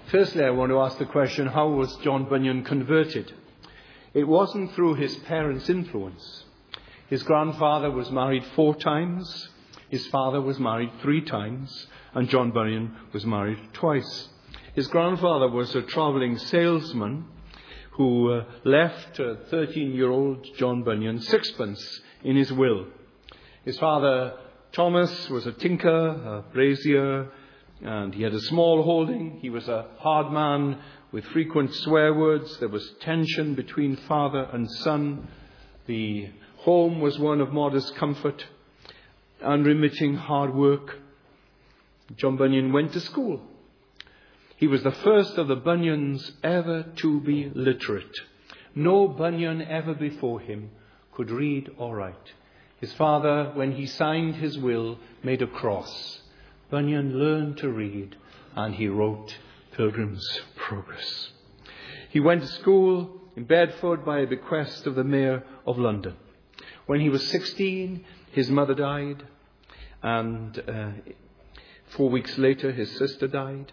Firstly, I want to ask the question, how was John Bunyan converted? It wasn't through his parents' influence. His grandfather was married 4 times, his father was married 3 times, and John Bunyan was married twice. His grandfather was a travelling salesman who left 13-year-old John Bunyan 6pence in his will. His father, Thomas, was a tinker, a brazier, and he had a small holding. He was a hard man with frequent swear words. There was tension between father and son. The home was one of modest comfort, unremitting hard work. John Bunyan went to school. He was the first of the Bunyans ever to be literate. No Bunyan ever before him could read or write. His father, when he signed his will, made a cross. Bunyan learned to read, and he wrote Pilgrim's Progress. He went to school in Bedford by a bequest of the Mayor of London. When he was 16, his mother died, and 4 weeks later, his sister died.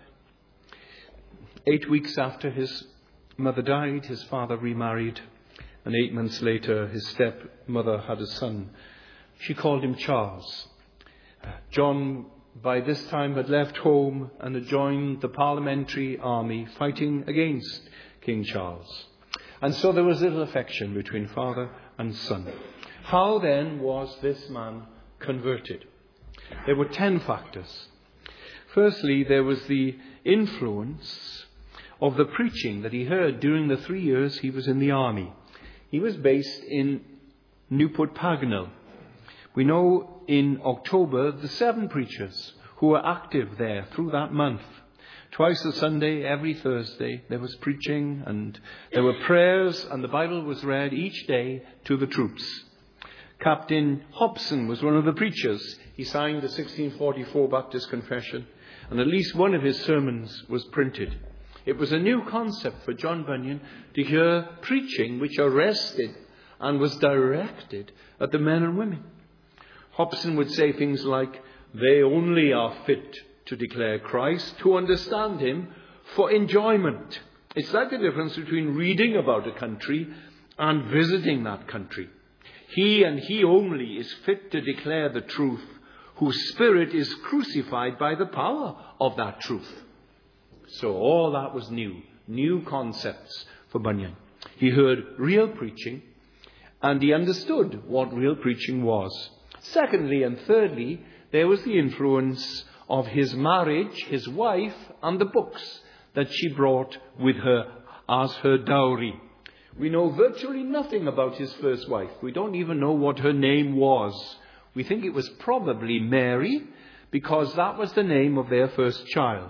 8 weeks after his mother died, his father remarried, and 8 months later, his stepmother had a son. She called him Charles. John, by this time, had left home and had joined the parliamentary army fighting against King Charles. And so there was little affection between father and son. How then was this man converted? There were 10 factors. Firstly, there was the influence of the preaching that he heard during the 3 years he was in the army. He was based in Newport Pagnell. We know in October the 7 preachers who were active there through that month. Twice a Sunday, every Thursday, there was preaching and there were prayers, and the Bible was read each day to the troops. Captain Hobson was one of the preachers. He signed the 1644 Baptist Confession, and at least one of his sermons was printed. It was a new concept for John Bunyan to hear preaching which arrested and was directed at the men and women. Hobson would say things like, "They only are fit to declare Christ, to understand him for enjoyment." It's like the difference between reading about a country and visiting that country. He and he only is fit to declare the truth, whose spirit is crucified by the power of that truth. So all that was new concepts for Bunyan. He heard real preaching, and he understood what real preaching was. Secondly and thirdly, there was the influence of his marriage, his wife, and the books that she brought with her as her dowry. We know virtually nothing about his first wife. We don't even know what her name was. We think it was probably Mary, because that was the name of their first child.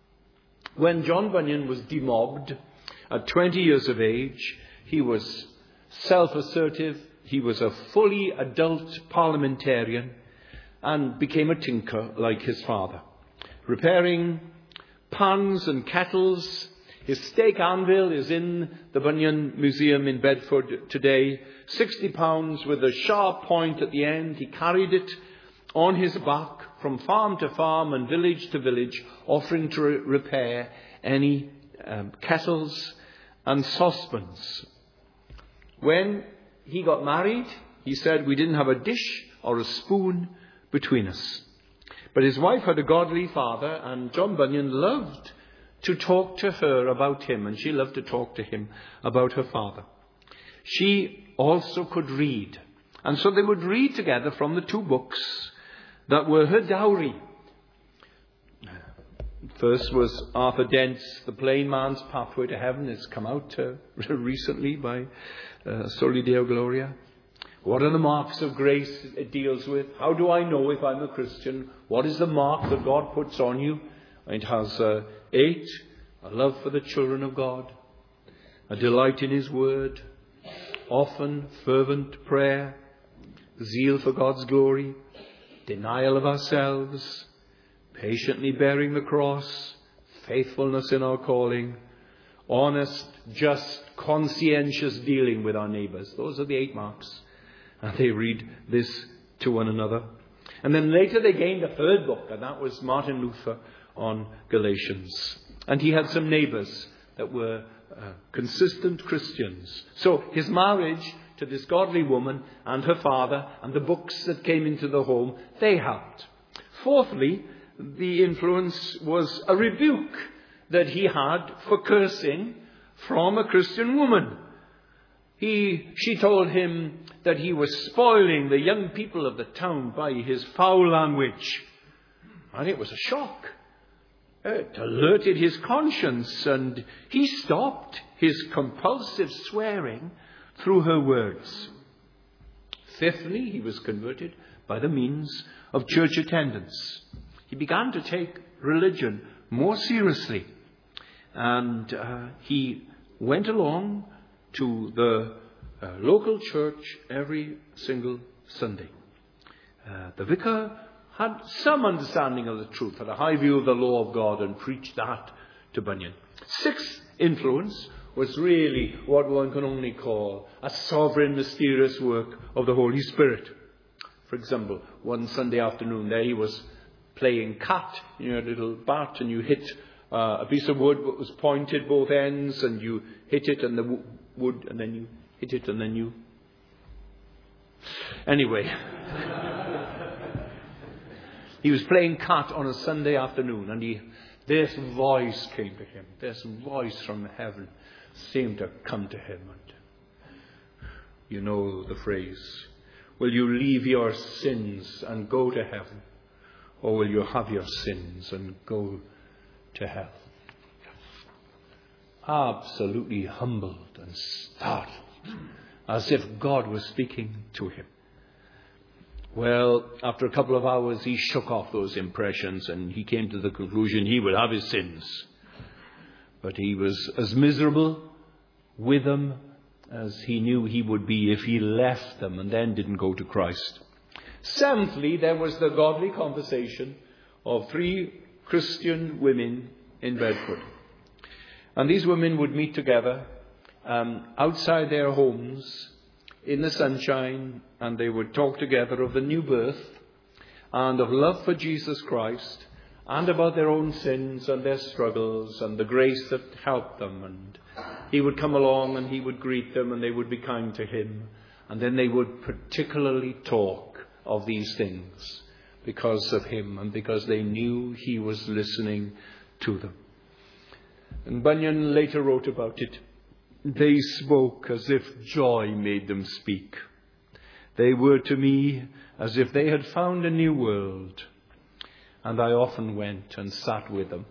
When John Bunyan was demobbed at 20 years of age, he was self-assertive, he was a fully adult parliamentarian, and became a tinker like his father, repairing pans and kettles. His steak anvil is in the Bunyan Museum in Bedford today. 60 pounds with a sharp point at the end. He carried it on his back from farm to farm and village to village, offering to repair any kettles and saucepans. When he got married, he said we didn't have a dish or a spoon between us. But his wife had a godly father, and John Bunyan loved to talk to her about him, and she loved to talk to him about her father. She also could read, and so they would read together from the 2 books that were her dowry. First was Arthur Dent's The Plain Man's Pathway to Heaven. It's come out recently by Soli Deo Gloria. What are the marks of grace it deals with? How do I know if I'm a Christian? What is the mark that God puts on you? It has 8, a love for the children of God, a delight in his word, often fervent prayer, zeal for God's glory, denial of ourselves, patiently bearing the cross, faithfulness in our calling, honest, just, conscientious dealing with our neighbours. Those are the 8 marks. And they read this to one another. And then later they gained a 3rd book, and that was Martin Luther on Galatians. And he had some neighbours that were consistent Christians. So his marriage to this godly woman and her father and the books that came into the home, they helped. Fourthly, the influence was a rebuke that he had for cursing from a Christian woman. She told him that he was spoiling the young people of the town by his foul language. And it was a shock. It alerted his conscience, and he stopped his compulsive swearing through her words. Fifthly, he was converted by the means of church attendance. He began to take religion more seriously, and he went along to the local church every single Sunday. The vicar had some understanding of the truth, had a high view of the law of God, and preached that to Bunyan. Sixth influence was really what one can only call a sovereign, mysterious work of the Holy Spirit. For example, one Sunday afternoon there he was playing cat, a little bat, and you hit a piece of wood that was pointed both ends, and you hit it and the wood, and then you hit it, and then you... Anyway... He was playing cat on a Sunday afternoon, and this voice came to him. This voice from heaven seemed to come to him. And you know the phrase, will you leave your sins and go to heaven? Or will you have your sins and go to hell? Absolutely humbled and startled, as if God was speaking to him. Well, after a couple of hours, he shook off those impressions, and he came to the conclusion he would have his sins. But he was as miserable with them as he knew he would be if he left them and then didn't go to Christ. Seventhly, there was the godly conversation of 3 Christian women in Bedford. And these women would meet together outside their homes in the sunshine, and they would talk together of the new birth and of love for Jesus Christ and about their own sins and their struggles and the grace that helped them. And he would come along and he would greet them, and they would be kind to him. And then they would particularly talk of these things because of him and because they knew he was listening to them. And Bunyan later wrote about it. They spoke as if joy made them speak. They were to me as if they had found a new world, and I often went and sat with them.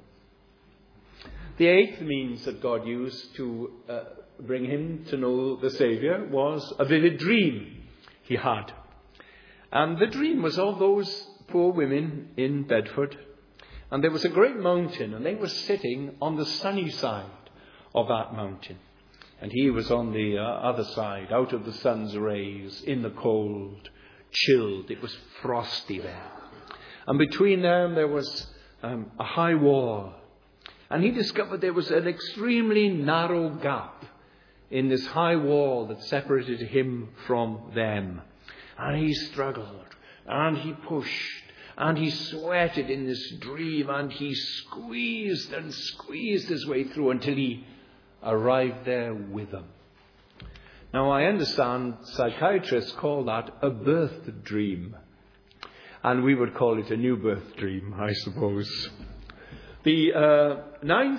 The 8th means that God used to bring him to know the Saviour was a vivid dream he had. And the dream was of those poor women in Bedford, and there was a great mountain, and they were sitting on the sunny side of that mountain. And he was on the other side, out of the sun's rays, in the cold, chilled. It was frosty there. And between them there was a high wall. And he discovered there was an extremely narrow gap in this high wall that separated him from them. And he struggled, and he pushed, and he sweated in this dream, and he squeezed and squeezed his way through until he arrived there with them. Now, I understand psychiatrists call that a birth dream, and we would call it a new birth dream, I suppose. The 9th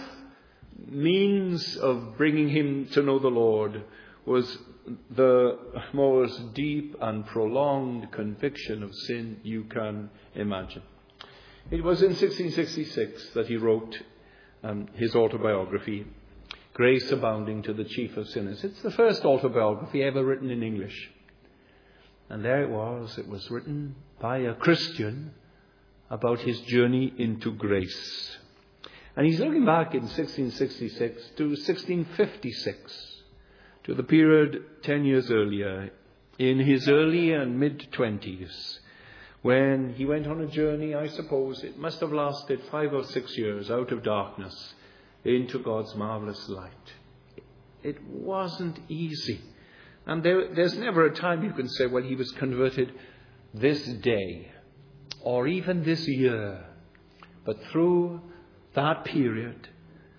means of bringing him to know the Lord was the most deep and prolonged conviction of sin you can imagine. It was in 1666 that he wrote his autobiography, Grace Abounding to the Chief of Sinners. It's the first autobiography ever written in English. And there it was written by a Christian about his journey into grace. And he's looking back in 1666 to 1656, to the period 10 years earlier, in his early and mid-20s, when he went on a journey, I suppose it must have lasted 5 or 6 years, out of darkness into God's marvelous light. It wasn't easy. And there's never a time you can say, well, he was converted this day or even this year. But through that period,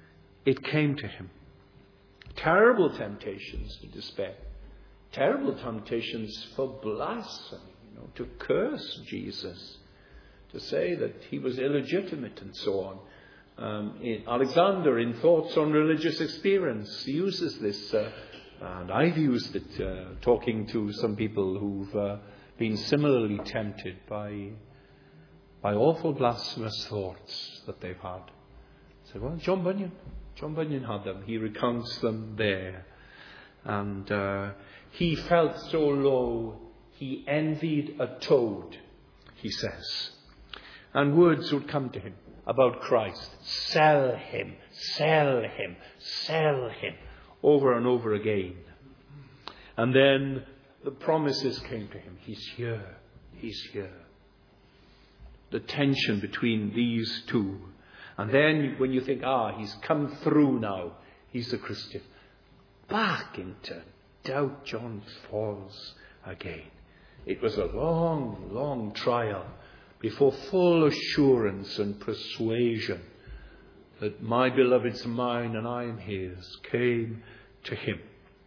it came to him. Terrible temptations to despair. Terrible temptations for blasphemy, to curse Jesus, to say that he was illegitimate and so on. Alexander, in Thoughts on Religious Experience, uses this, and I've used it talking to some people who've been similarly tempted by awful blasphemous thoughts that they've had. So, well, John Bunyan had them. He recounts them there. And he felt so low, he envied a toad, he says. And words would come to him about Christ. Sell him, sell him, sell him, over and over again. And then the promises came to him. He's here, he's here. The tension between these two. And then when you think, he's come through now, he's a Christian. Back into doubt, John falls again. It was a long, long trial before full assurance and persuasion that my beloved's mine and I am his came to him.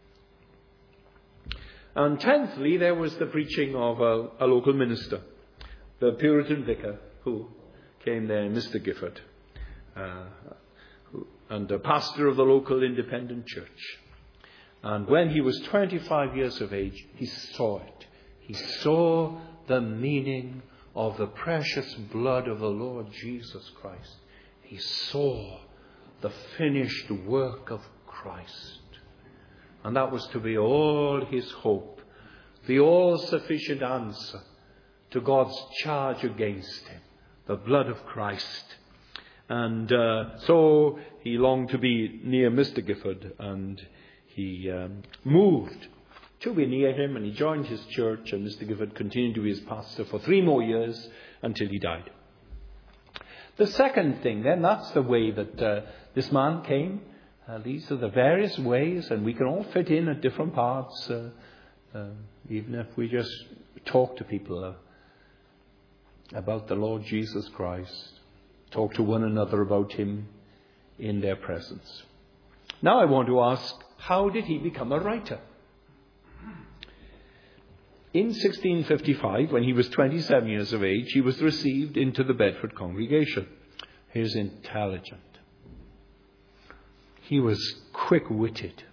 And 10thly, there was the preaching of a local minister, the Puritan vicar who came there, Mr. Gifford, and a pastor of the local independent church. And when he was 25 years of age, he saw it. He saw the meaning of the precious blood of the Lord Jesus Christ. He saw the finished work of Christ. And that was to be all his hope, the all-sufficient answer to God's charge against him, the blood of Christ. And so he longed to be near Mr. Gifford, and he moved to be near him, and he joined his church, and Mr. Gifford continued to be his pastor for 3 more years until he died. The second thing then, that's the way that this man came. These are the various ways, and we can all fit in at different parts, even if we just talk to people about the Lord Jesus Christ, talk to one another about him in their presence. Now I want to ask, how did he become a writer? In 1655, when he was 27 years of age, he was received into the Bedford congregation. He was intelligent. He was quick-witted.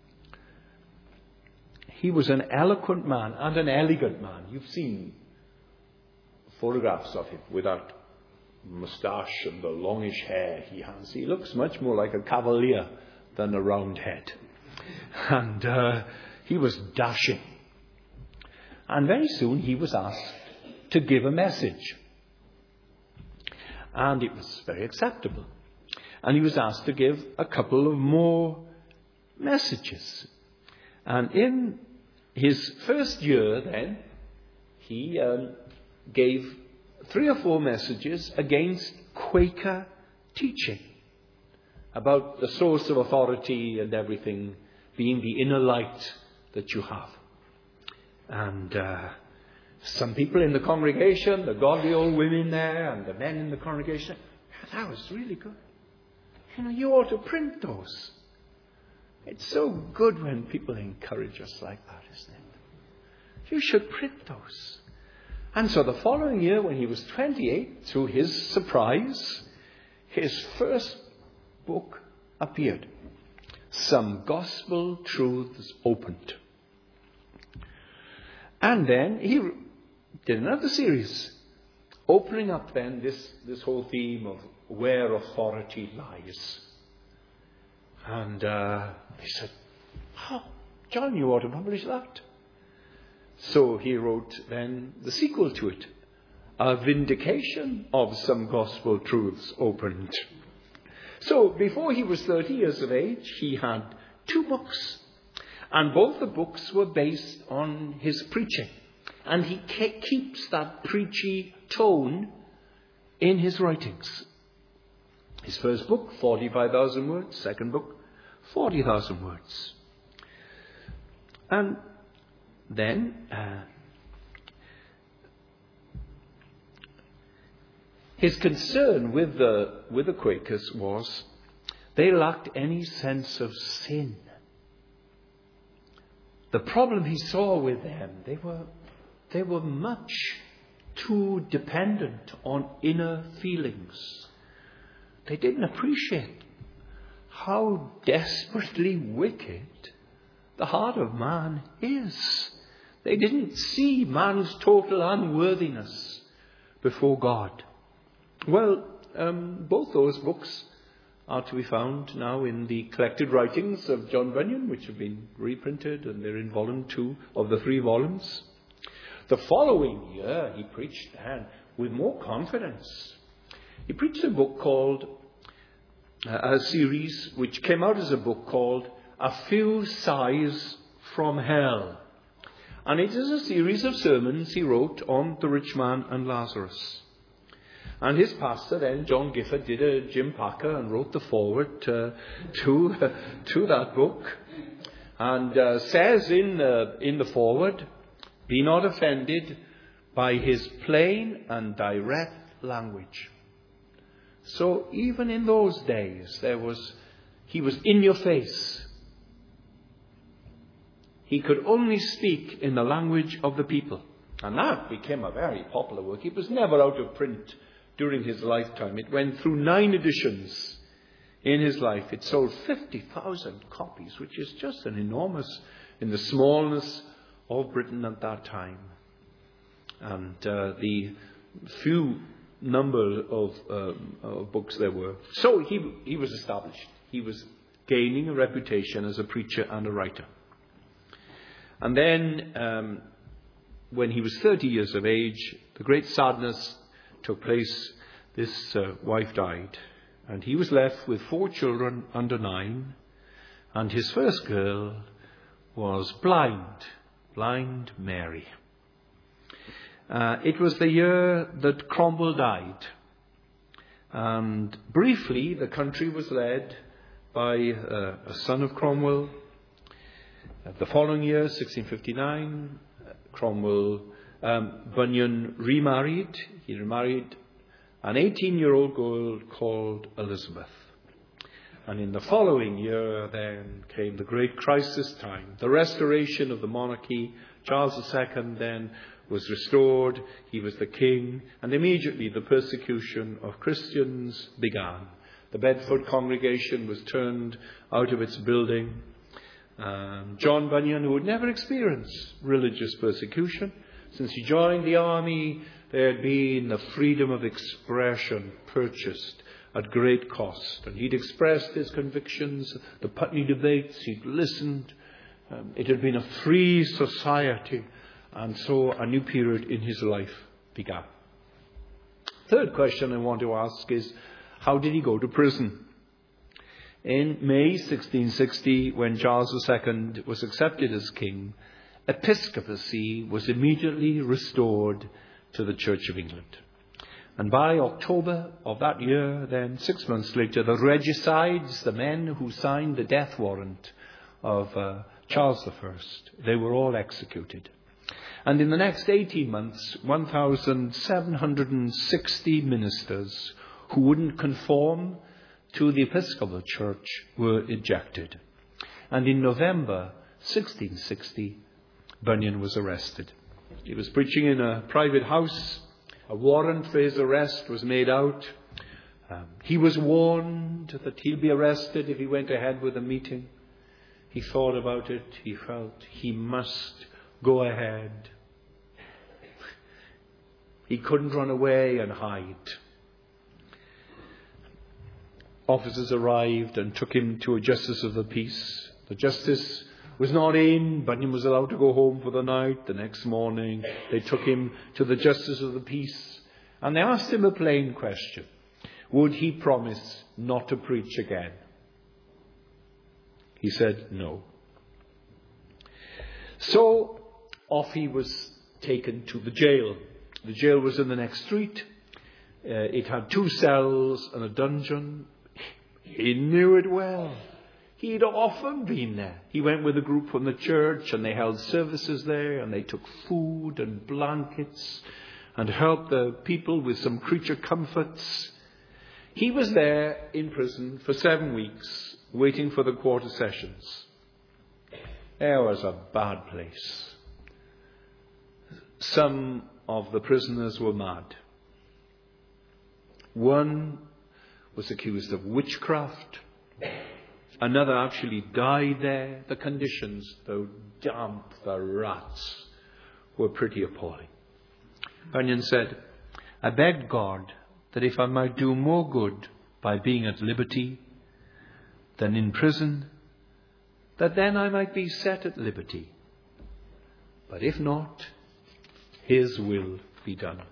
He was an eloquent man and an elegant man. You've seen photographs of him with that moustache and the longish hair he has. He looks much more like a cavalier than a round head. And he was dashing. And very soon he was asked to give a message. And it was very acceptable. And he was asked to give a couple of more messages. And in his first year then, he gave 3 or 4 messages against Quaker teaching, about the source of authority and everything being the inner light that you have. And some people in the congregation, the godly old women there and the men in the congregation, that was really good. You ought to print those. It's so good when people encourage us like that, isn't it? You should print those. And so the following year, when he was 28, to his surprise, his first book appeared. Some Gospel Truths Opened. And then he did another series, opening up then this whole theme of where authority lies. And he said, John, you ought to publish that. So he wrote then the sequel to it, A Vindication of Some Gospel Truths Opened. So before he was 30 years of age, he had 2 books. And both the books were based on his preaching. And he keeps that preachy tone in his writings. His first book, 45,000 words. Second book, 40,000 words. And then his concern with the Quakers was They lacked any sense of sin. The problem he saw with them, they were much too dependent on inner feelings. They didn't appreciate how desperately wicked the heart of man is. They didn't see man's total unworthiness before God. Well, both those books are to be found now in the collected writings of John Bunyan, which have been reprinted, and they're in volume 2 of the 3 volumes. The following year, he preached then with more confidence. He preached a book called, a series which came out as a book called A Few Sighs from Hell. And it is a series of sermons he wrote on the rich man and Lazarus. And his pastor then, John Gifford, did a Jim Packer and wrote the foreword to that book. And says in the foreword, "Be not offended by his plain and direct language." So even in those days, he was in your face. He could only speak in the language of the people. And that became a very popular work. It was never out of print during his lifetime. It went through 9 editions in his life. It sold 50,000 copies, which is just an enormous, in the smallness of Britain at that time. And the few number of books there were. So he was established. He was gaining a reputation as a preacher and a writer. And then, when he was 30 years of age, the great sadness took place. This wife died, and he was left with 4 children under 9, and his first girl was blind Mary. It was the year that Cromwell died, and briefly the country was led by a son of Cromwell. The following year, 1659, Bunyan remarried. He remarried an 18-year-old girl called Elizabeth. And in the following year then came the great crisis time, the restoration of the monarchy. Charles II then was restored. He was the king. And immediately the persecution of Christians began. The Bedford congregation was turned out of its building. John Bunyan, who had never experienced religious persecution, since he joined the army, there had been the freedom of expression purchased at great cost. And he'd expressed his convictions, the Putney debates, he'd listened. It had been a free society. And so a new period in his life began. Third question I want to ask is, how did he go to prison? In May 1660, when Charles II was accepted as king, episcopacy was immediately restored to the Church of England. And by October of that year, then 6 months later, the regicides, the men who signed the death warrant of Charles I, they were all executed. And in the next 18 months, 1,760 ministers who wouldn't conform to the Episcopal Church were ejected. And in November 1660, Bunyan was arrested. He was preaching in a private house. A warrant for his arrest was made out. He was warned that he'd be arrested if he went ahead with the meeting. He thought about it. He felt he must go ahead. He couldn't run away and hide. Officers arrived and took him to a justice of the peace. The justice was not in. Bunyan was allowed to go home for the night. The next morning, they took him to the justice of the peace, and they asked him a plain question. Would he promise not to preach again? He said no. So off he was taken to the jail. The jail was in the next street. It had 2 cells and a dungeon. He knew it well. He'd often been there. He went with a group from the church, and they held services there, and they took food and blankets and helped the people with some creature comforts. He was there in prison for 7 weeks, waiting for the quarter sessions. It was a bad place. Some of the prisoners were mad. One was accused of witchcraft. Another actually died there. The conditions, the damp, the rats, were pretty appalling. Bunyan said, I begged God that if I might do more good by being at liberty than in prison, that then I might be set at liberty. But if not, His will be done.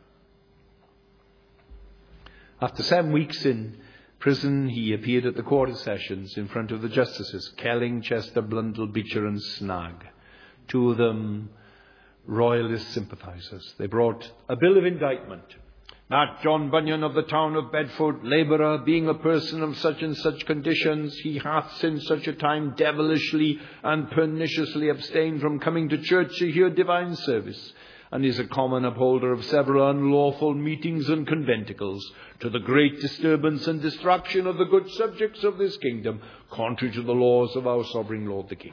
After 7 weeks in prison, he appeared at the quarter sessions in front of the justices, Kelling, Chester, Blundell, Beecher and Snag. 2 of them royalist sympathisers. They brought a bill of indictment. That John Bunyan of the town of Bedford, labourer, being a person of such and such conditions, he hath since such a time devilishly and perniciously abstained from coming to church to hear divine service, and is a common upholder of several unlawful meetings and conventicles, to the great disturbance and distraction of the good subjects of this kingdom, contrary to the laws of our sovereign Lord the King.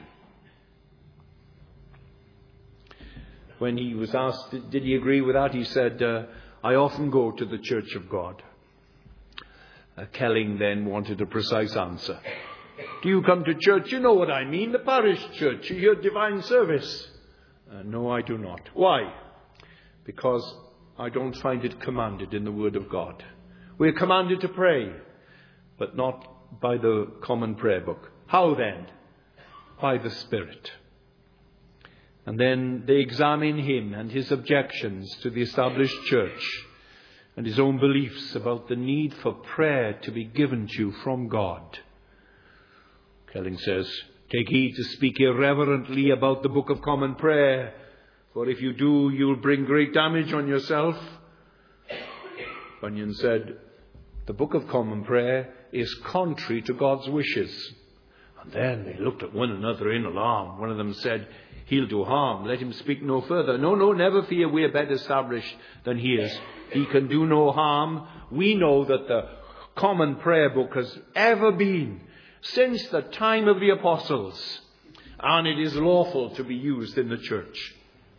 When he was asked, did he agree with that, he said, I often go to the Church of God. Kelling then wanted a precise answer. Do you come to church? You know what I mean, the parish church. You hear divine service. No, I do not. Why? Because I don't find it commanded in the Word of God. We're commanded to pray, but not by the common prayer book. How then? By the Spirit. And then they examine him and his objections to the established church and his own beliefs about the need for prayer to be given to you from God. Kelling says, take heed to speak irreverently about the Book of Common Prayer, for if you do, you'll bring great damage on yourself. Bunyan said, the Book of Common Prayer is contrary to God's wishes. And then they looked at one another in alarm. One of them said, he'll do harm. Let him speak no further. No, never fear. We are better established than he is. He can do no harm. We know that the common prayer book has ever been since the time of the apostles. And it is lawful to be used in the church.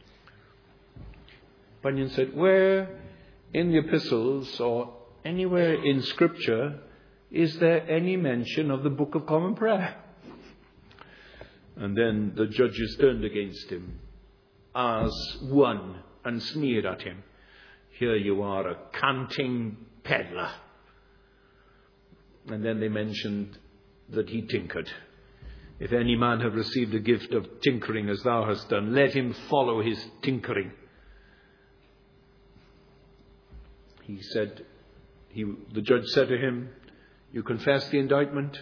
Bunyan said, where in the epistles or anywhere in Scripture is there any mention of the Book of Common Prayer? And then the judges turned against him as one and sneered at him. Here you are, a canting peddler. And then they mentioned that he tinkered. If any man have received a gift of tinkering as thou hast done, let him follow his tinkering. He said, the judge said to him, you confess the indictment?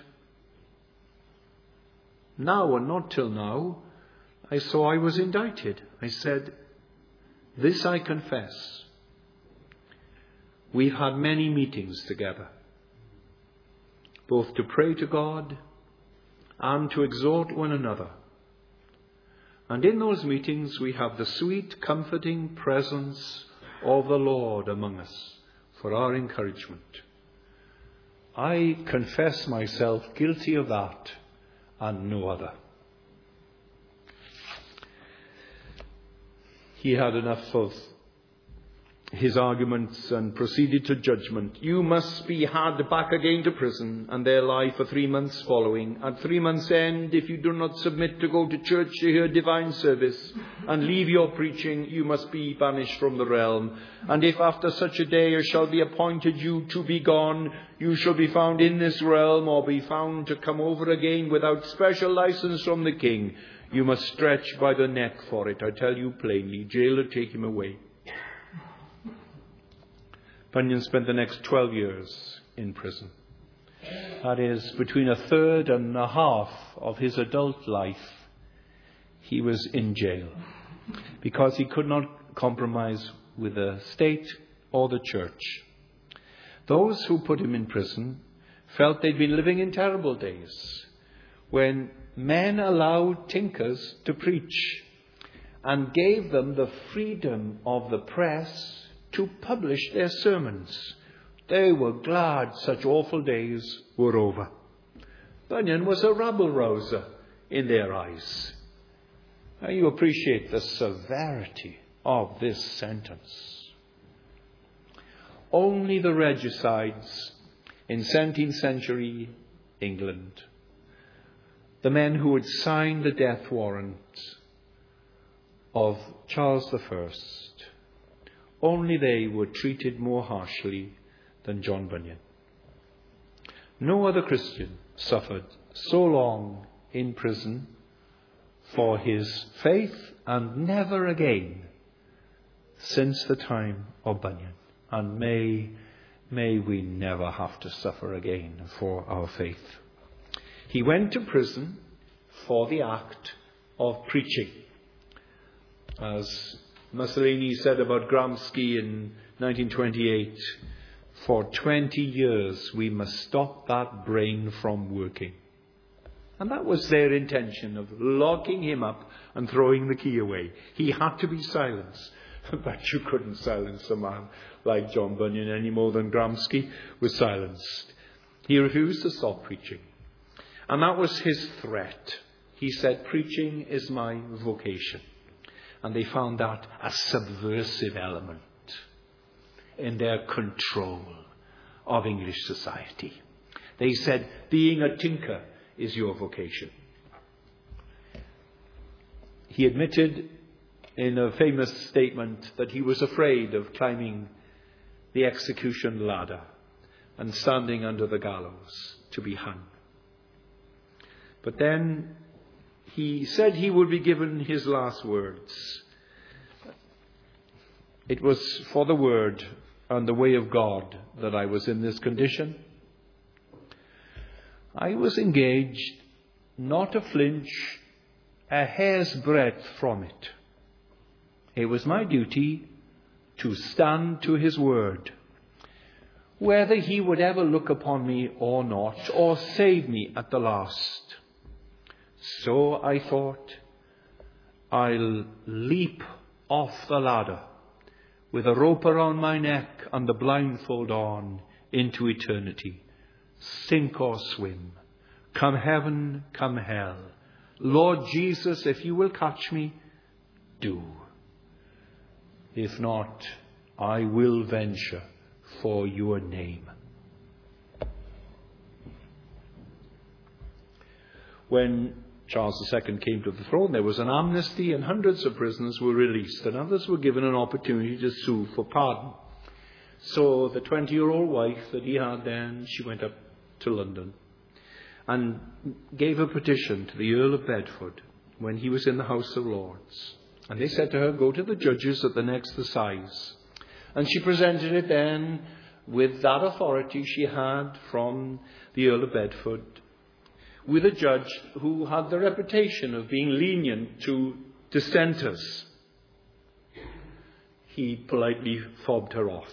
Now and not till now, I saw I was indicted. I said, this I confess. We've had many meetings together, both to pray to God and to exhort one another. And in those meetings we have the sweet, comforting presence of the Lord among us for our encouragement. I confess myself guilty of that and no other. He had enough of his arguments and proceeded to judgment. You must be had back again to prison and there lie for 3 months following. At 3 months' end, if you do not submit to go to church to hear divine service and leave your preaching, you must be banished from the realm. And if after such a day it shall be appointed you to be gone, you shall be found in this realm or be found to come over again without special license from the king. You must stretch by the neck for it. I tell you plainly, jailer, take him away. Bunyan spent the next 12 years in prison. That is, between a third and a half of his adult life, he was in jail because he could not compromise with the state or the church. Those who put him in prison felt they'd been living in terrible days when men allowed tinkers to preach and gave them the freedom of the press to publish their sermons, They were glad such awful days were over. Bunyan was a rabble-rouser in their eyes. Now you appreciate the severity of this sentence. Only the regicides in 17th century England, the men who had signed the death warrant of Charles I, only they were treated more harshly than John Bunyan. No other Christian suffered so long in prison for his faith, and never again since the time of Bunyan. And may we never have to suffer again for our faith. He went to prison for the act of preaching. As Mussolini said about Gramsci in 1928, for 20 years we must stop that brain from working. And that was their intention of locking him up and throwing the key away. He had to be silenced. But you couldn't silence a man like John Bunyan any more than Gramsci was silenced. He refused to stop preaching. And that was his threat. He said, preaching is my vocation. And they found that a subversive element in their control of English society. They said, being a tinker is your vocation. He admitted in a famous statement that he was afraid of climbing the execution ladder and standing under the gallows to be hung. But then he said he would be given his last words. It was for the word and the way of God that I was in this condition. I was engaged, not a flinch, a hair's breadth from it. It was my duty to stand to his word, whether he would ever look upon me or not, or save me at the last. So I thought, I'll leap off the ladder with a rope around my neck and the blindfold on into eternity. Sink or swim, come heaven, come hell. Lord Jesus, if you will catch me, do. If not, I will venture for your name. When Charles II came to the throne, there was an amnesty and hundreds of prisoners were released and others were given an opportunity to sue for pardon. So the 20-year-old wife that he had then, she went up to London and gave a petition to the Earl of Bedford when he was in the House of Lords. And they said to her, go to the judges at the next assize. And she presented it then with that authority she had from the Earl of Bedford, with a judge who had the reputation of being lenient to dissenters. He politely fobbed her off.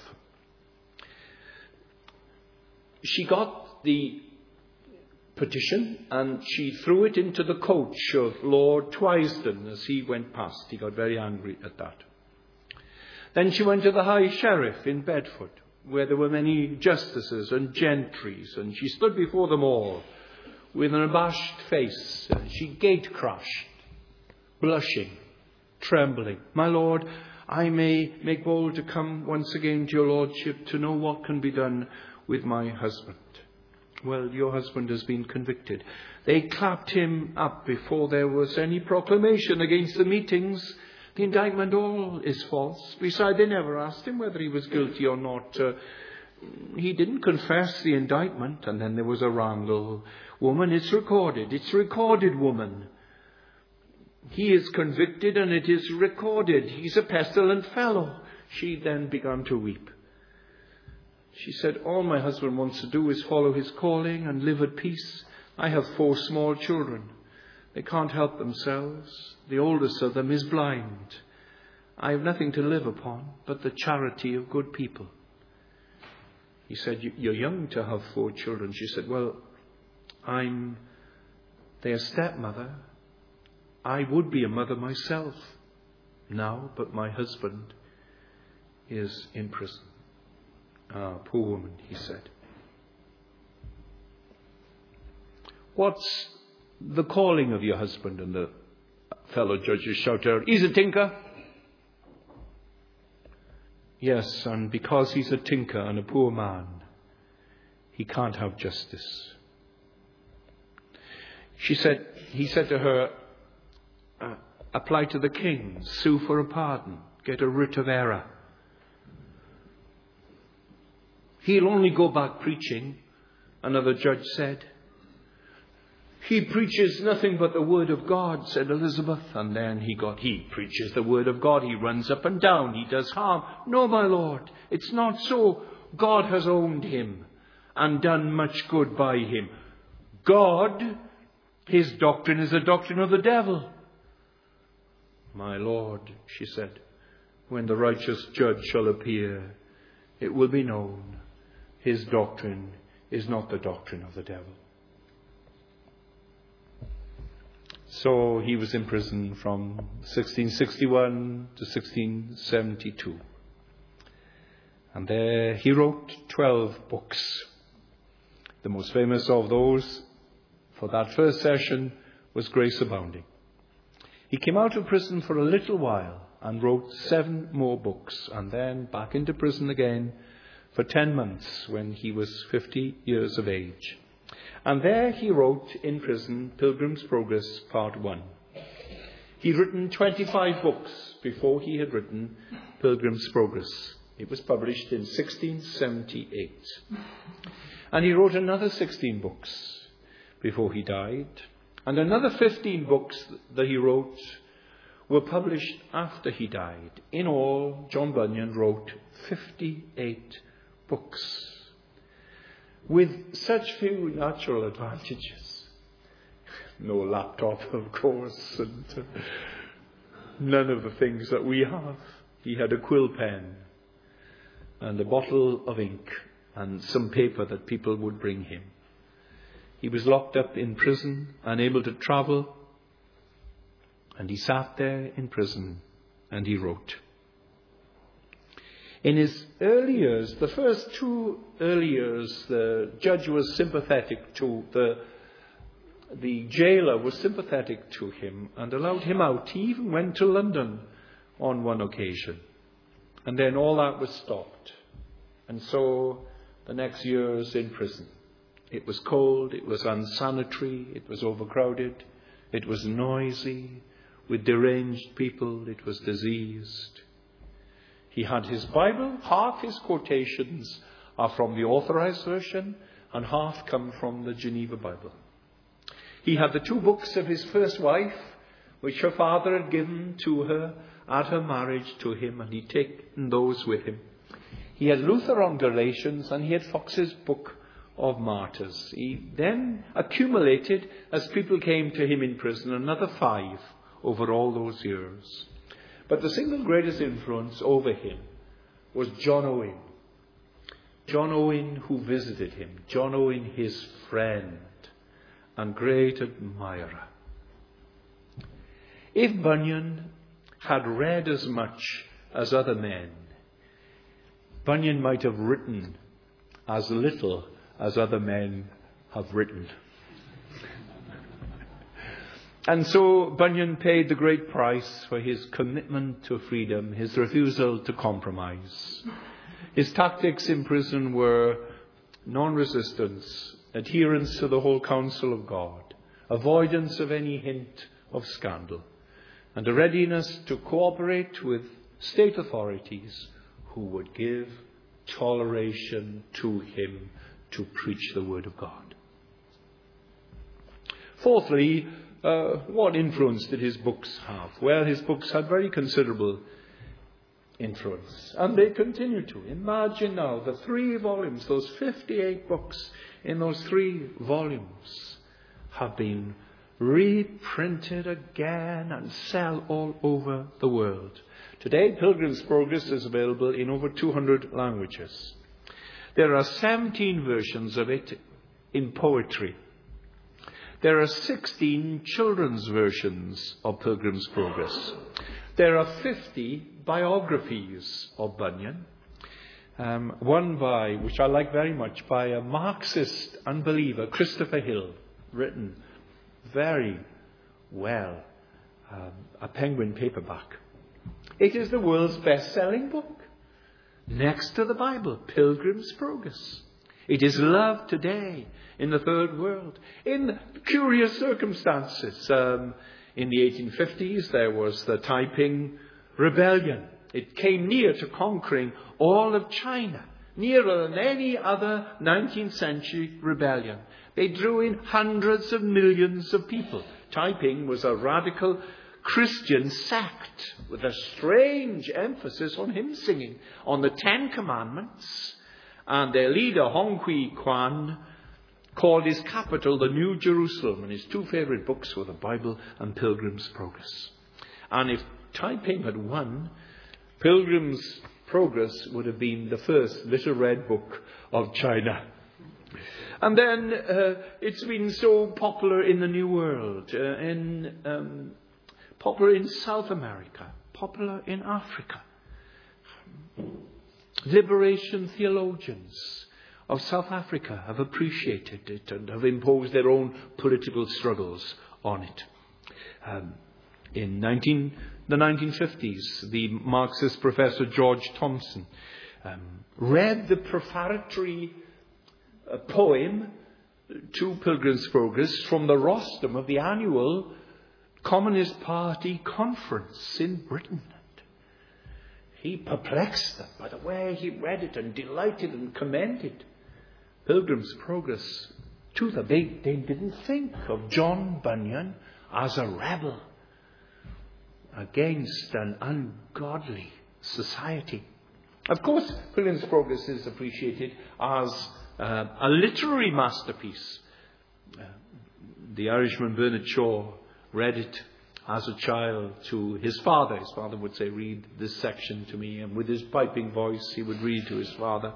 She got the petition and she threw it into the coach of Lord Twisden as he went past. He got very angry at that. Then she went to the High Sheriff in Bedford, where there were many justices and gentries, and she stood before them all with an abashed face. She gate-crashed, blushing, trembling. My lord, I may make bold to come once again to your lordship to know what can be done with my husband. Well, your husband has been convicted. They clapped him up before there was any proclamation against the meetings. The indictment all is false. Besides, they never asked him whether he was guilty or not. He didn't confess the indictment. And then there was a wrangle. Woman, it's recorded, woman. He is convicted and it is recorded. He's a pestilent fellow. She then began to weep. She said, all my husband wants to do is follow his calling and live at peace. I have 4 small children. They can't help themselves. The oldest of them is blind. I have nothing to live upon but the charity of good people. He said, you're young to have 4 children. She said, well, I'm their stepmother. I would be a mother myself now, but my husband is in prison. Ah, poor woman, he said. What's the calling of your husband? And the fellow judges shouted out, he's a tinker. Yes, and because he's a tinker and a poor man, he can't have justice. He said to her, apply to the king, sue for a pardon, get a writ of error. He'll only go back preaching, another judge said. He preaches nothing but the word of God, said Elizabeth. And then he preaches the word of God. He runs up and down. He does harm. No, my lord, it's not so. God has owned him and done much good by him. God, his doctrine is a doctrine of the devil. My lord, she said, when the righteous judge shall appear, it will be known his doctrine is not the doctrine of the devil. So he was in prison from 1661 to 1672. And there he wrote 12 books. The most famous of those for that first session was Grace Abounding. He came out of prison for a little while and wrote 7 more books, and then back into prison again for 10 months when he was 50 years of age. And there he wrote in prison Pilgrim's Progress Part 1. He'd written 25 books before he had written Pilgrim's Progress. It was published in 1678. And he wrote another 16 books before he died. And another 15 books that he wrote were published after he died. In all, John Bunyan wrote 58 books, with such few natural advantages. No laptop, of course, and none of the things that we have. He had a quill pen and a bottle of ink and some paper that people would bring him. He was locked up in prison, unable to travel, and he sat there in prison and he wrote. In his early years, the first 2 early years, the judge was sympathetic to the jailer was sympathetic to him and allowed him out. He even went to London on one occasion. And then all that was stopped. And so the next years in prison. It was cold, it was unsanitary, it was overcrowded, it was noisy, with deranged people, it was diseased. He had his Bible, half his quotations are from the Authorized Version and half come from the Geneva Bible. He had the 2 books of his first wife, which her father had given to her at her marriage to him, and he'd taken those with him. He had Luther on Galatians, and he had Fox's Book of Martyrs. He then accumulated, as people came to him in prison, another 5 over all those years. But the single greatest influence over him was John Owen. John Owen, who visited him. John Owen, his friend and great admirer. If Bunyan had read as much as other men, Bunyan might have written as little as other men have written. And so Bunyan paid the great price for his commitment to freedom, his refusal to compromise. His tactics in prison were non-resistance, adherence to the whole counsel of God, avoidance of any hint of scandal, and a readiness to cooperate with state authorities who would give toleration to him to preach the word of God. Fourthly, what influence did his books have? Well, his books had very considerable influence, and they continue to. Imagine now the 3 volumes, those 58 books in those 3 volumes have been reprinted again and sell all over the world. Today, Pilgrim's Progress is available in over 200 languages. There are 17 versions of it in poetry. There are 16 children's versions of Pilgrim's Progress. There are 50 biographies of Bunyan. one by, which I like very much, by a Marxist unbeliever, Christopher Hill, written very well, a Penguin paperback. It is the world's best-selling book, next to the Bible, Pilgrim's Progress. It is loved today in the third world, in curious circumstances. In the 1850s, there was the Taiping Rebellion. It came near to conquering all of China, nearer than any other 19th century rebellion. They drew in hundreds of millions of people. Taiping was a radical Christian sect with a strange emphasis on hymn singing, on the Ten Commandments, and their leader, Hong Hui Kwan, called his capital the New Jerusalem, and his two favorite books were the Bible and Pilgrim's Progress. And if Taiping had won, Pilgrim's Progress would have been the first little red book of China. And then it's been so popular in the New World, popular in South America, popular in Africa. Liberation theologians of South Africa have appreciated it and have imposed their own political struggles on it. In the 1950s, the Marxist professor George Thompson read the prefatory poem to Pilgrim's Progress from the rostrum of the annual Communist Party conference in Britain. He perplexed them by the way he read it and delighted and commended Pilgrim's Progress to the big. They didn't think of John Bunyan as a rebel against an ungodly society. Of course, Pilgrim's Progress is appreciated as a literary masterpiece. The Irishman Bernard Shaw read it as a child to his father. His father would say, "Read this section to me," and with his piping voice he would read to his father.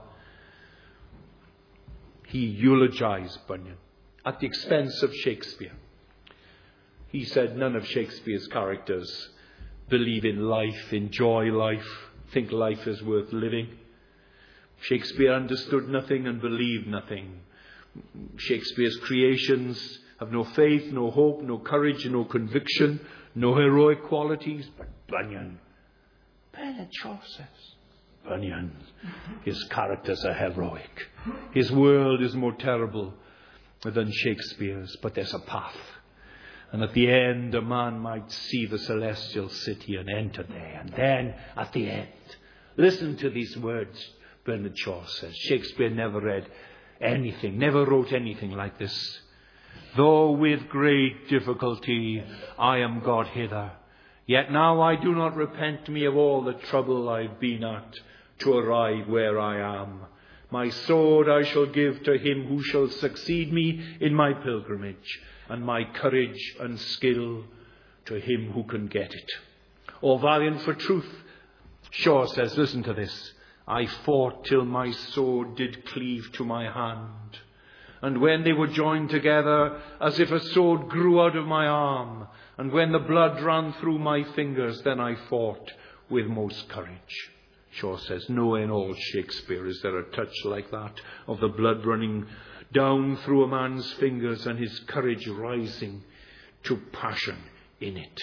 He eulogized Bunyan at the expense of Shakespeare. He said none of Shakespeare's characters believe in life, enjoy life, think life is worth living. Shakespeare understood nothing and believed nothing. Shakespeare's creations have no faith, no hope, no courage, no conviction, no heroic qualities. But Bunyan, Bernard Shaw says, Bunyan, his characters are heroic. His world is more terrible than Shakespeare's, but there's a path. And at the end, a man might see the celestial city and enter there. And then, at the end, listen to these words, Bernard Shaw says. Shakespeare never read anything, never wrote anything like this. Though with great difficulty I am got hither, yet now I do not repent me of all the trouble I've been at to arrive where I am. My sword I shall give to him who shall succeed me in my pilgrimage, and my courage and skill to him who can get it. O valiant for truth, Shaw says, listen to this. I fought till my sword did cleave to my hand. And when they were joined together, as if a sword grew out of my arm, and when the blood ran through my fingers, then I fought with most courage. Shaw says, nowhere in all Shakespeare is there a touch like that of the blood running down through a man's fingers and his courage rising to passion in it.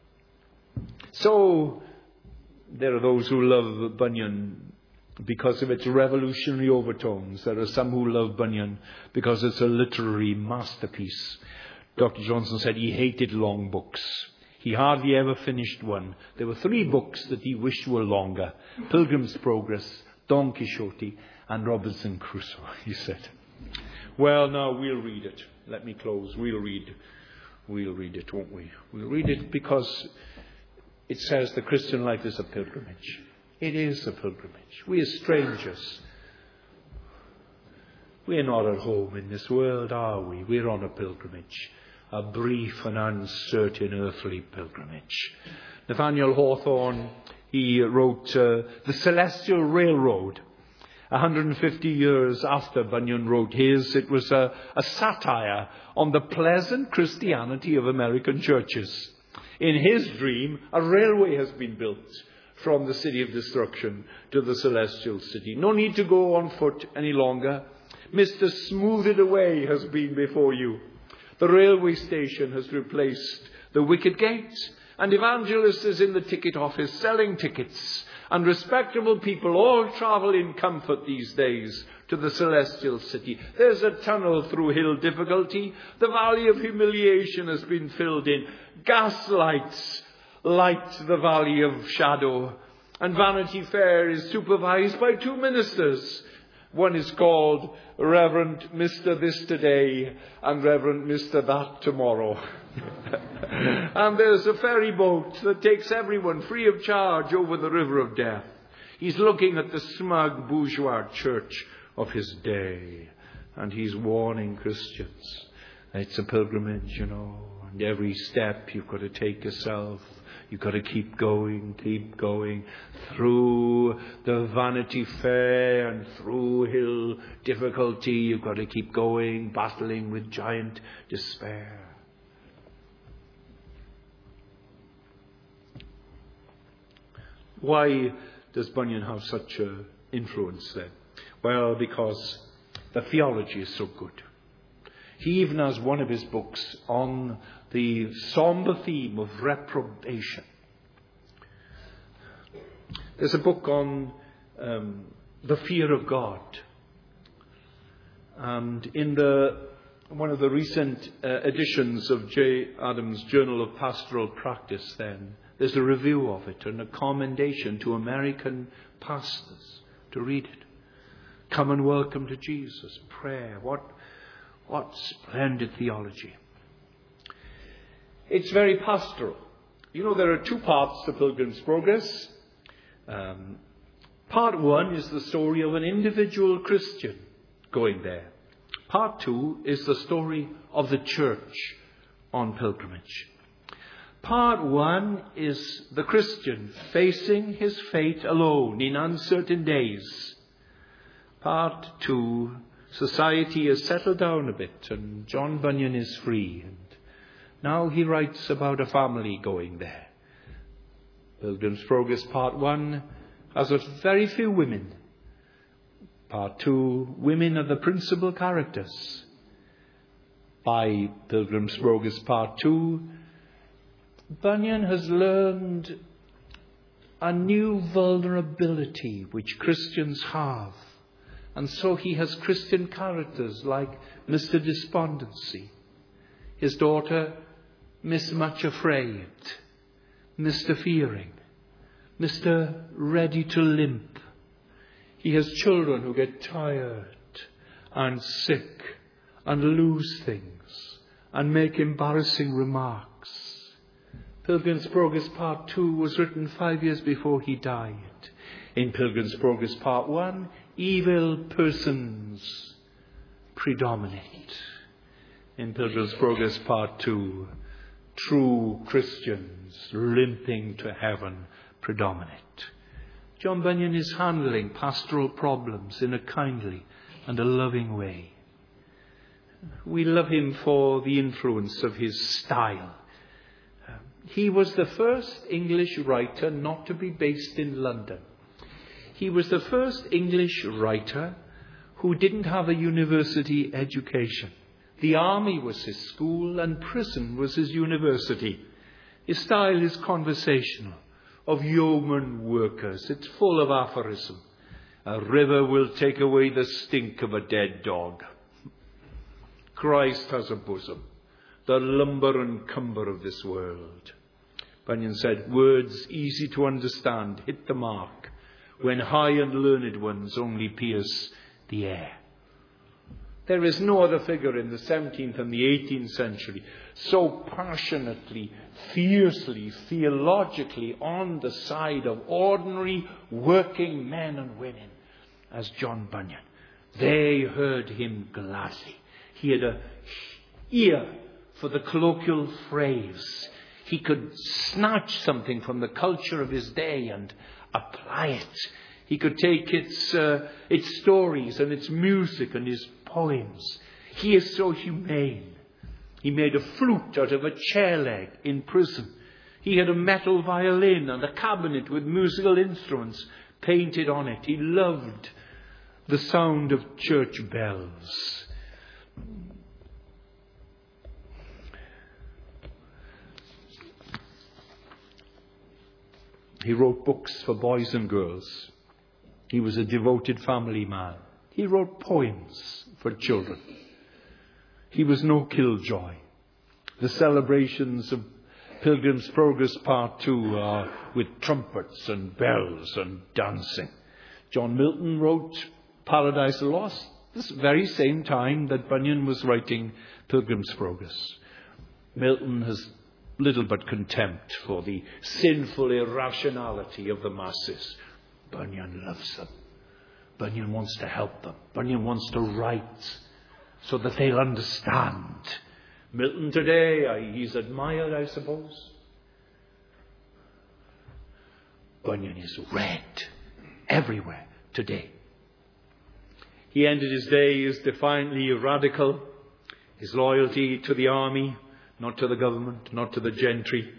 So, there are those who love Bunyan because of its revolutionary overtones. There are some who love Bunyan because it's a literary masterpiece. Dr. Johnson said he hated long books. He hardly ever finished one. There were 3 books that he wished were longer. Pilgrim's Progress, Don Quixote, and Robinson Crusoe, he said. Well, now we'll read it. Let me close. We'll read it, won't we? We'll read it because it says the Christian life is a pilgrimage. It is a pilgrimage. We are strangers. We're not at home in this world, are we? We're on a pilgrimage. A brief and uncertain earthly pilgrimage. Nathaniel Hawthorne, he wrote The Celestial Railroad. 150 years after Bunyan wrote his, it was a satire on the pleasant Christianity of American churches. In his dream, a railway has been built from the city of destruction to the celestial city. No need to go on foot any longer. Mr. Smooth It Away has been before you. The railway station has replaced the wicket gate, and evangelists is in the ticket office selling tickets, and respectable people all travel in comfort these days to the celestial city. There's a tunnel through hill difficulty. The valley of humiliation has been filled in. Gaslights light the valley of shadow, and Vanity Fair is supervised by two ministers. One is called Reverend Mr. This today and Reverend Mr. That tomorrow. And there's a ferry boat that takes everyone free of charge over the river of death. He's looking at the smug bourgeois church of his day, and he's warning Christians. It's a pilgrimage, and every step you've got to take yourself. You've got to keep going through the Vanity Fair and through hill difficulty. You've got to keep going, battling with giant despair. Why does Bunyan have such an influence then? Well, because the theology is so good. He even has one of his books on the somber theme of reprobation. There's a book on the fear of God. And in one of the recent editions of J. Adams' Journal of Pastoral Practice, then, there's a review of it and a commendation to American pastors to read it. Come and welcome to Jesus. Prayer. What splendid theology. It's very pastoral. There are two parts to Pilgrim's Progress. Part one is the story of an individual Christian going there. Part two is the story of the church on pilgrimage. Part one is the Christian facing his fate alone in uncertain days. Part two, society has settled down a bit and John Bunyan is free. And now he writes about a family going there. Pilgrim's Progress Part 1 has very few women. Part 2, women are the principal characters. By Pilgrim's Progress Part 2, Bunyan has learned a new vulnerability which Christians have. And so he has Christian characters like Mr. Despondency, his daughter, Miss Much Afraid, Mr. Fearing, Mr. Ready to Limp. He has children who get tired and sick and lose things and make embarrassing remarks. Pilgrim's Progress Part 2 was written 5 years before he died. In Pilgrim's Progress Part 1, evil persons predominate. In Pilgrim's Progress Part 2, true Christians limping to heaven predominate. John Bunyan is handling pastoral problems in a kindly and a loving way. We love him for the influence of his style. He was the first English writer not to be based in London. He was the first English writer who didn't have a university education. The army was his school and prison was his university. His style is conversational, of yeoman workers. It's full of aphorism. A river will take away the stink of a dead dog. Christ has a bosom, the lumber and cumber of this world. Bunyan said, words easy to understand hit the mark when high and learned ones only pierce the air. There is no other figure in the 17th and the 18th century so passionately, fiercely, theologically on the side of ordinary working men and women as John Bunyan. They heard him gladly. He had an ear for the colloquial phrase. He could snatch something from the culture of his day and apply it. He could take its stories and its music and his poems. He is so humane. He made a flute out of a chair leg in prison. He had a metal violin and a cabinet with musical instruments painted on it. He loved the sound of church bells. He wrote books for boys and girls. He was a devoted family man. He wrote poems for children. He was no killjoy. The celebrations of Pilgrim's Progress Part 2 are with trumpets and bells and dancing. John Milton wrote Paradise Lost this very same time that Bunyan was writing Pilgrim's Progress. Milton has little but contempt for the sinful irrationality of the masses. Bunyan loves them. Bunyan wants to help them. Bunyan wants to write so that they'll understand. Milton today, he's admired, I suppose. Bunyan is read everywhere today. He ended his days defiantly radical. His loyalty to the army, not to the government, not to the gentry.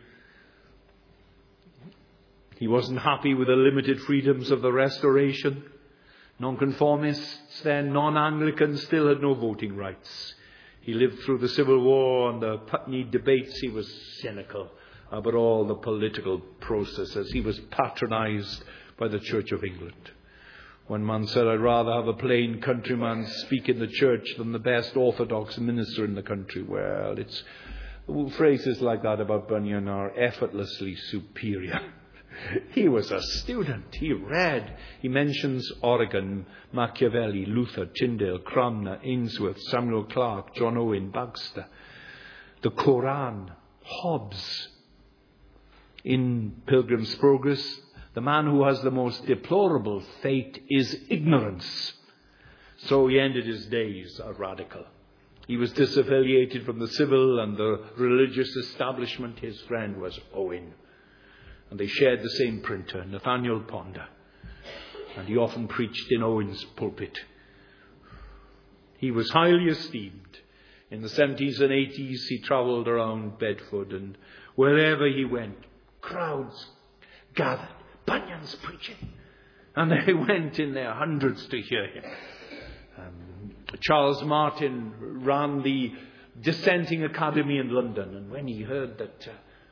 He wasn't happy with the limited freedoms of the Restoration. Nonconformists then, non-Anglicans, still had no voting rights. He lived through the Civil War and the Putney debates. He was cynical about all the political processes. He was patronised by the Church of England. One man said, "I'd rather have a plain countryman speak in the church than the best orthodox minister in the country." Well, phrases like that about Bunyan are effortlessly superior. He was a student. He read. He mentions Origen, Machiavelli, Luther, Tyndale, Cranmer, Ainsworth, Samuel Clarke, John Owen, Baxter. The Quran, Hobbes. In Pilgrim's Progress, the man who has the most deplorable fate is ignorance. So he ended his days a radical. He was disaffiliated from the civil and the religious establishment. His friend was Owen. And they shared the same printer, Nathaniel Ponder. And he often preached in Owen's pulpit. He was highly esteemed. In the 70s and 80s, he travelled around Bedford, and wherever he went, crowds gathered. Bunyan's preaching. And they went in their hundreds to hear him. Charles Martin ran the Dissenting Academy in London, and when he heard that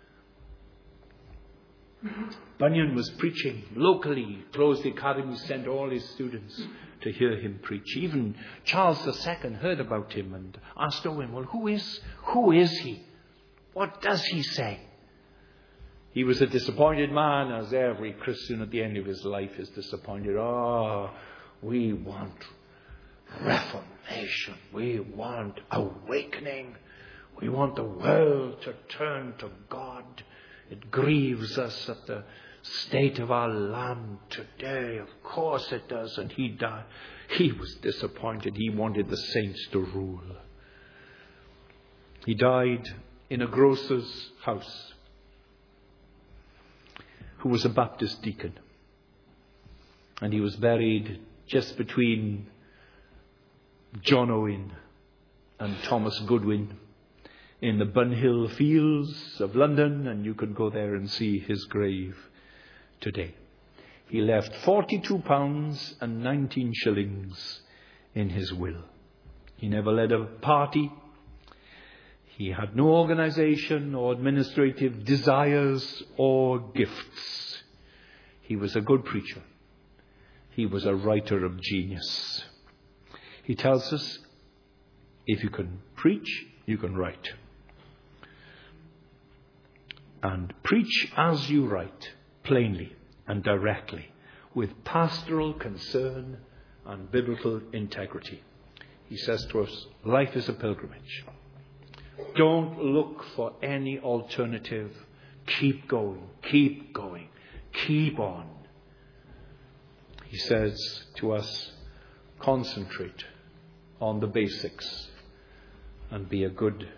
Bunyan was preaching locally, he closed the academy, sent all his students to hear him preach. Even Charles II heard about him and asked Owen, "Well, who is he? What does he say?" He was a disappointed man, as every Christian at the end of his life is disappointed. We want reformation. We want awakening. We want the world to turn to God. It grieves us at the state of our land today. Of course it does. And he died. He was disappointed. He wanted the saints to rule. He died in a grocer's house, who was a Baptist deacon. And he was buried just between John Owen and Thomas Goodwin in the Bunhill Fields of London, and you can go there and see his grave today. He left £42 and 19 shillings in his will. He never led a party. He had no organisation or administrative desires or gifts. He was a good preacher. He was a writer of genius. He tells us, if you can preach, you can write. And preach as you write, plainly and directly, with pastoral concern and biblical integrity. He says to us, life is a pilgrimage. Don't look for any alternative. Keep going, keep going, keep on. He says to us, concentrate on the basics and be a good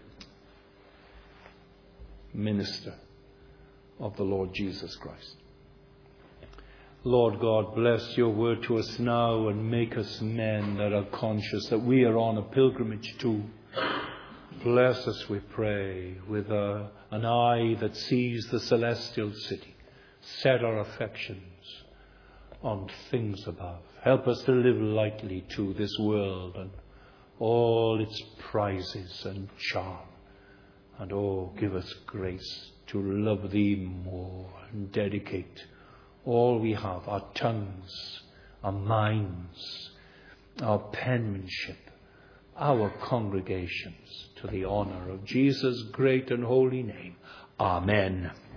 minister of the Lord Jesus Christ. Lord God, bless your word to us now and make us men that are conscious that we are on a pilgrimage too. Bless us, we pray, with an eye that sees the celestial city. Set our affections on things above. Help us to live lightly to this world and all its prizes and charm. And give us grace to love thee more and dedicate all we have, our tongues, our minds, our penmanship, our congregations, to the honor of Jesus' great and holy name. Amen.